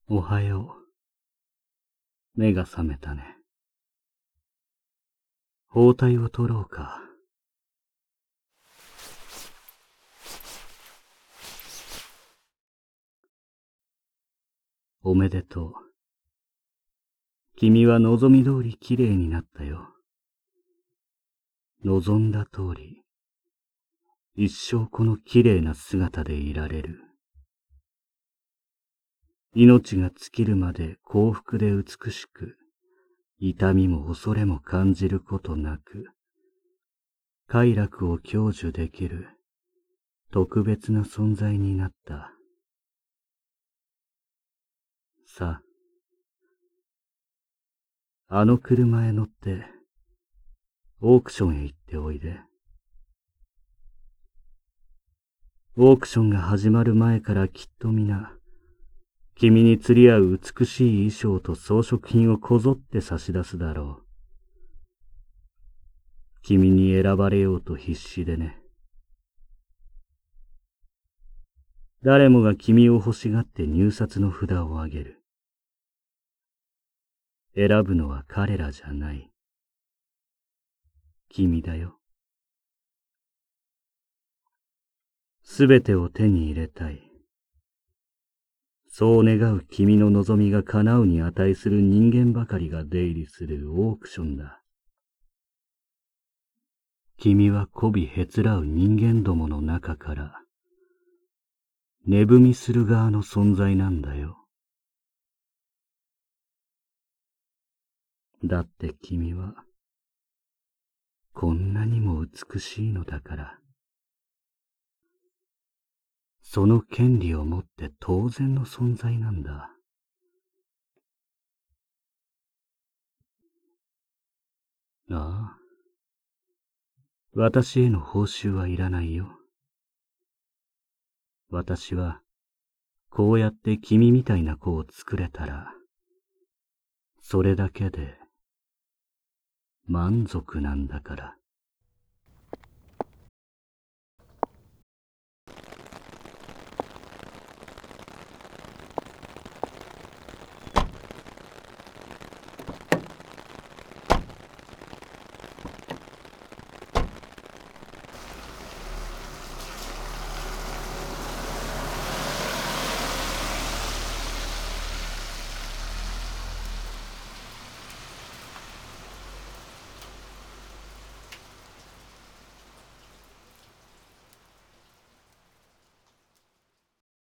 おはよう。目が覚めたね。包帯を取ろうか。おめでとう。君は望み通り綺麗になったよ。望んだ通り、一生この綺麗な姿でいられる。命が尽きるまで幸福で美しく、痛みも恐れも感じることなく、快楽を享受できる特別な存在になった。さあ、あの車へ乗って、オークションへ行っておいで。オークションが始まる前からきっと皆、君に釣り合う美しい衣装と装飾品をこぞって差し出すだろう。君に選ばれようと必死でね。誰もが君を欲しがって入札の札を上げる。選ぶのは彼らじゃない。君だよ。すべてを手に入れたい。そう願う君の望みが叶うに値する人間ばかりが出入りするオークションだ。君は媚びへつらう人間どもの中から、値踏みする側の存在なんだよ。だって君は、こんなにも美しいのだから。その権利を持って当然の存在なんだ。ああ。私への報酬はいらないよ。私は、こうやって君みたいな子を作れたら、それだけで満足なんだから。